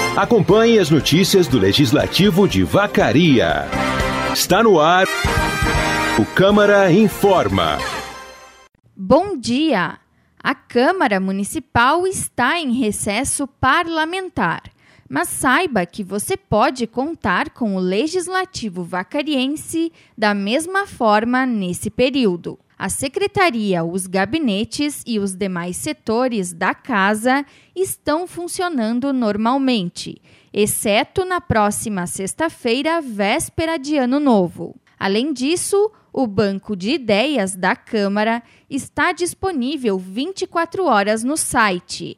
Acompanhe as notícias do Legislativo de Vacaria. Está no ar o Câmara Informa. Bom dia! A Câmara Municipal está em recesso parlamentar, mas saiba que você pode contar com o Legislativo Vacariense da mesma forma nesse período. A Secretaria, os gabinetes e os demais setores da Casa estão funcionando normalmente, exceto na próxima sexta-feira, véspera de Ano Novo. Além disso, o Banco de Ideias da Câmara está disponível 24 horas no site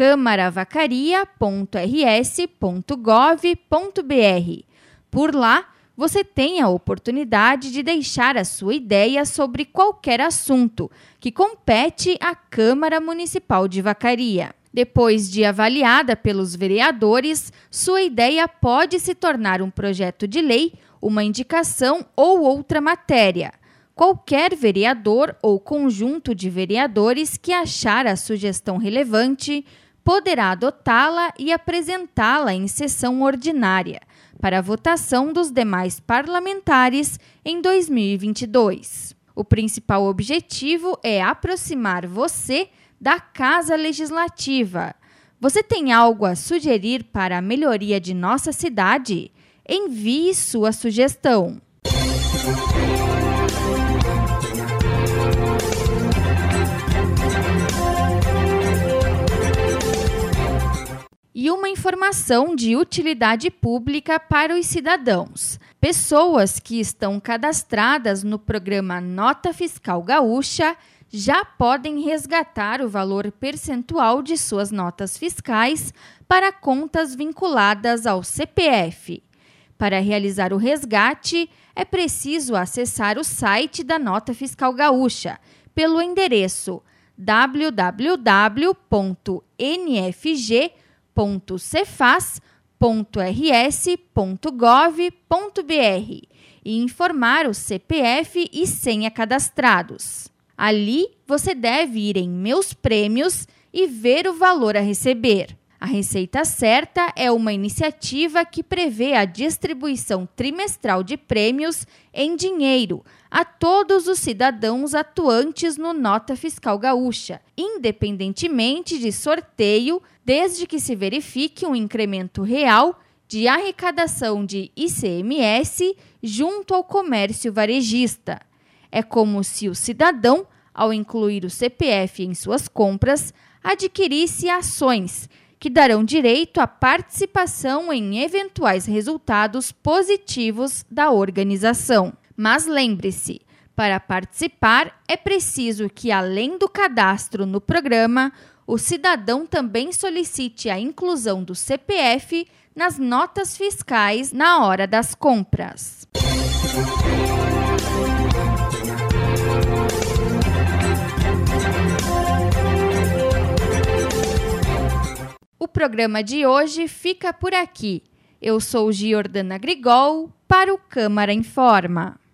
câmaravacarias.rs.gov.br. Por lá, você tem a oportunidade de deixar a sua ideia sobre qualquer assunto que compete à Câmara Municipal de Vacaria. Depois de avaliada pelos vereadores, sua ideia pode se tornar um projeto de lei, uma indicação ou outra matéria. Qualquer vereador ou conjunto de vereadores que achar a sugestão relevante poderá adotá-la e apresentá-la em sessão ordinária para a votação dos demais parlamentares em 2022. O principal objetivo é aproximar você da Casa Legislativa. Você tem algo a sugerir para a melhoria de nossa cidade? Envie sua sugestão. E uma informação de utilidade pública para os cidadãos. Pessoas que estão cadastradas no programa Nota Fiscal Gaúcha já podem resgatar o valor percentual de suas notas fiscais para contas vinculadas ao CPF. Para realizar o resgate, é preciso acessar o site da Nota Fiscal Gaúcha pelo endereço www.nfg.cefaz.rs.gov.br e informar o CPF e senha cadastrados. Ali, você deve ir em Meus Prêmios e ver o valor a receber. A Receita Certa é uma iniciativa que prevê a distribuição trimestral de prêmios em dinheiro a todos os cidadãos atuantes no Nota Fiscal Gaúcha, independentemente de sorteio, desde que se verifique um incremento real de arrecadação de ICMS junto ao comércio varejista. É como se o cidadão, ao incluir o CPF em suas compras, adquirisse ações que darão direito à participação em eventuais resultados positivos da organização. Mas lembre-se, para participar é preciso que, além do cadastro no programa, o cidadão também solicite a inclusão do CPF nas notas fiscais na hora das compras. O programa de hoje fica por aqui. Eu sou Giordana Grigol para o Câmara Informa.